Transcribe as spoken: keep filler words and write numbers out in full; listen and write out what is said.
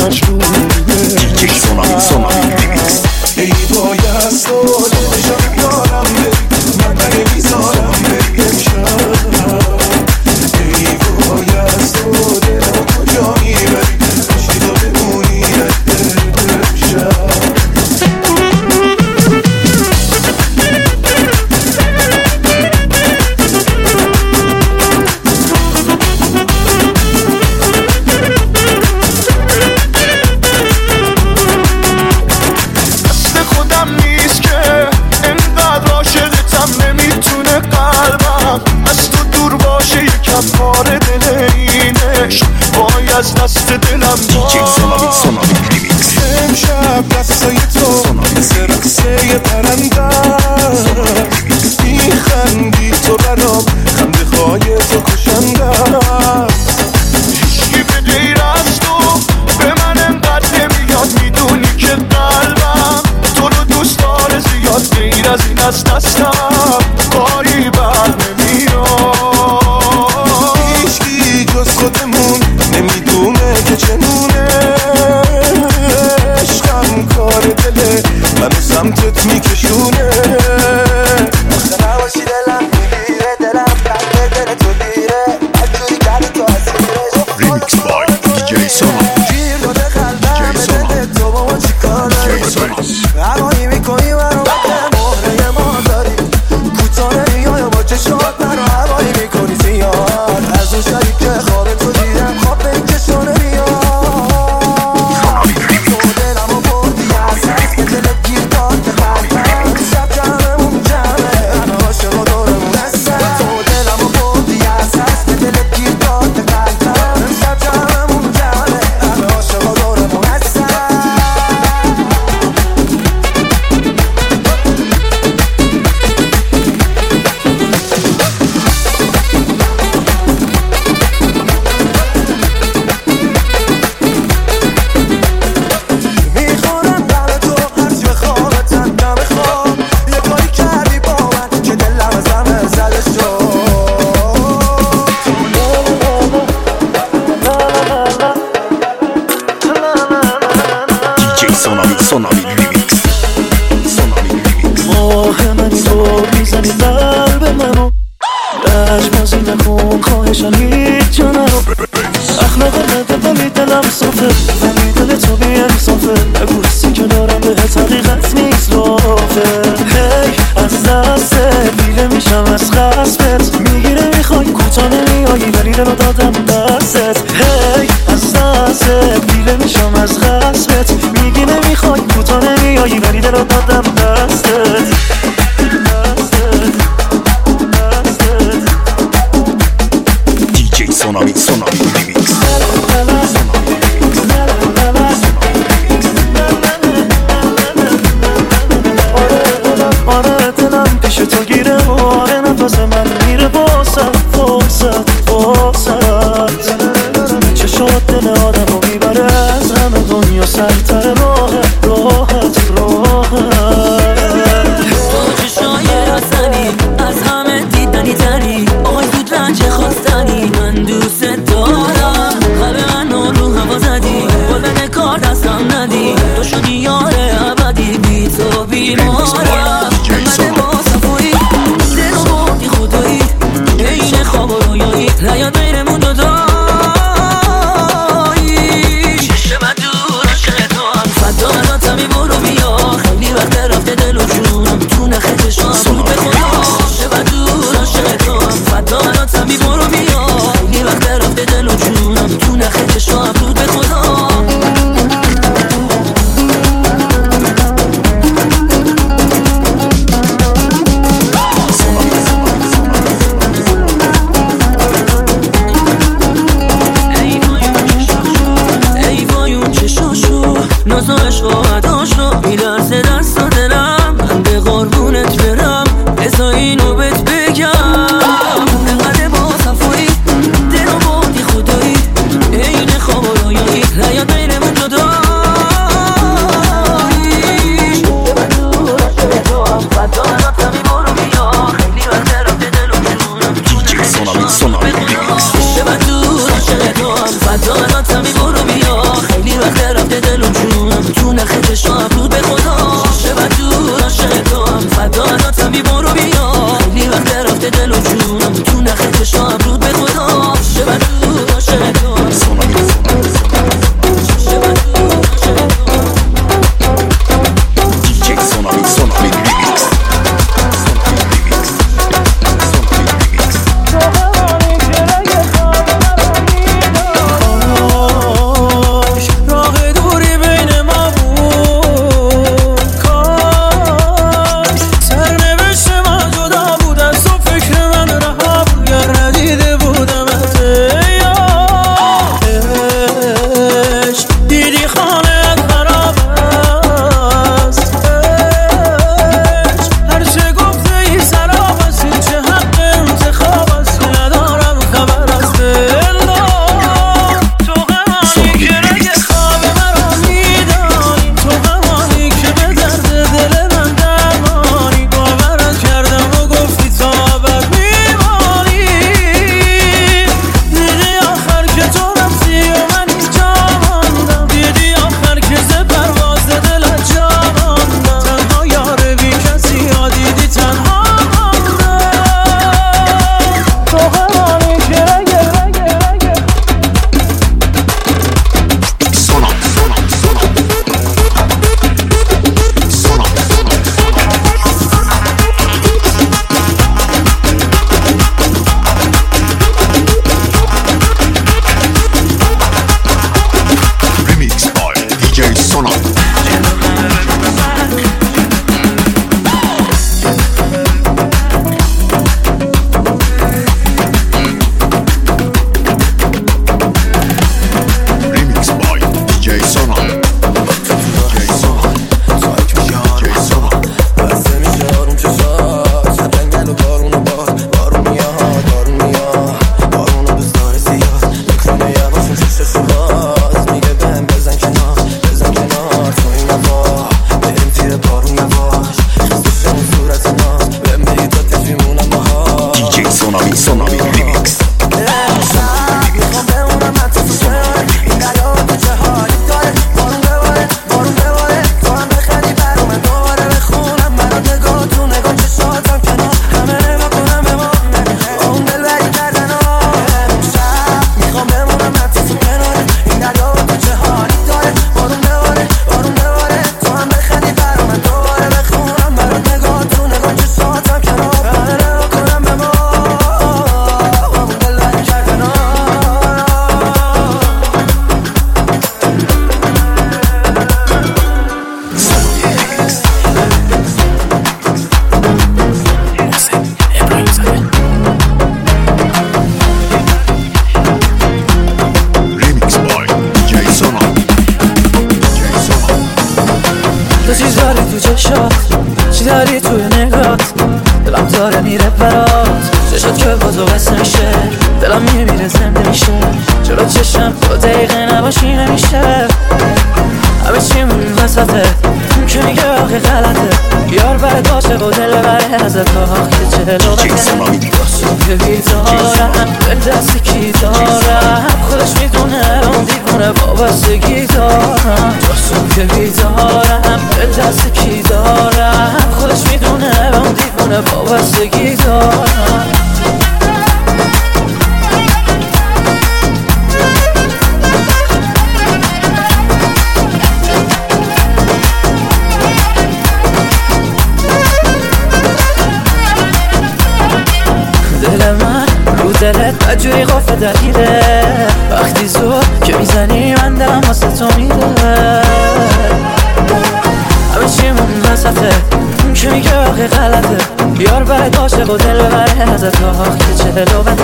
مجبوره. دیجی سونامی سونامی ریمیکس. ای بایست و دلشم دارم بری من نمیذارم بری امشب. ای بایست و دلم کجا میبری پشتی تو بمونی امشب. از دست دلم دیجی سونامی سونامی ریمیکس. امشب دستای تو مثل رقصه پرنده میخندی تو برام خنده های تو کشنده. هیچکی به غیر از تو به من انقدر نمیاد میدونی که قلبم تو رو دوست داره زیاد غیر از این از دستم کاری بر نمیاد. هیچکی جز خودمون نمیدونه که چنونه عشقم کار دله منو سمتت میکشونه. آخه نباشی دلم میگیره دلم قلب دل تو دیره هرجوری کردی تو اسیره. ریمیکس بای دیجی سونامی. گیر داده قلبم به دل تو با ما چی کار داری هوایی میکنی منو بده مهره ما داری کوتاه نمیای و با چشمات منو هوایی میکنی زیاد از اون شبی که خواب تو دیدم خواب به این چشم نمیاد. تو دلمو بردی از هست به دلت گیر داد به قلبم شب جمعمون جمعه همه عاشق و دورمون هستن. تو دلمو بردی از هست به دلت گیر داد به قلبم شب جمعمون جمعه همه عاشق و دورمون هستن. میخورم قلب تو هرچی بخوابتم دم خواب یه کاری کردی با من که دلم از همه زده شد. دیجی سونامی سونامی ریمیکس. سونامی ریمیکس. ماه منی تو میزنی قلب منو عشق نکن خواهشم هیچ جا نرو. اخلاق بده ولی دلم صافه ولی دل تو بی انصافه نگو حسی که دارم بهت حقیقت نیست رافه. هی از دست دیله میشم از قصبت میگیره میخوای کوتا نمیایی ولی دلو دادم دستت. هی از دست دیله میشم از قصبت میگیره میخوای کوتا نمیایی ولی دلو دادم دستت. دیجی سونامی سونامی ریمیکس. آره دلم پیش تو گیره آره نفس من میره واسد واسد واسد. چشات دل آدم رو میبره از همه دنیا سرتر راحت راحت راحت. تو چشای رسنی از همه دیدنی تری آقای زود رنج خواستنی من دوست دارم قلب من رو هوا زدی بلبن کار دستم ندی تو شدی یار ابدی بی تو بیمارم. اومده با صفایی دل و بودی خدایی این خواب و رویایی نیاد بینمون دو سونامی ریمیکس. فدا راتمی برو بیا خیلی وقت Sonali. Remix by دی جی Sonali. Sonali Remix. تو چی داری تو چشات، چی داری توی نگات، دلم داره میره برات، چشات که بازو قصه میشه، دلم میمیره زنده میشه، جلو چشم تو دقیقه نباشی نمیشه، همه چیمون وسطه، اون که میگه آخه غلطه، یار برد باشه و دل بره ازت آخ که جلو بده، داستون که بیدارم، به دستی کی دارم، خودش میدونه اون دیوونه وابستگی دارم، داستون که بیدارم، به دست کی دارم، خودش میدونه اون دیوونه وابستگی دارم. دل من رو دلت بدجوری قفل دقیقه، وقتی زور که میزنی من دلم واسه تو میده، همه چیمون وسطه، اون که میگه آخه غلطه، یار برد باشه و دل بره ازت آخ که جلو بده.